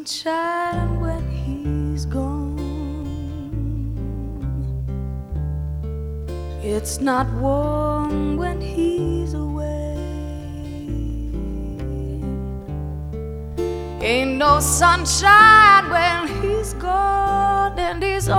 sunshine when he's gone. It's not warm when he's away. Ain't no sunshine when he's gone, and he's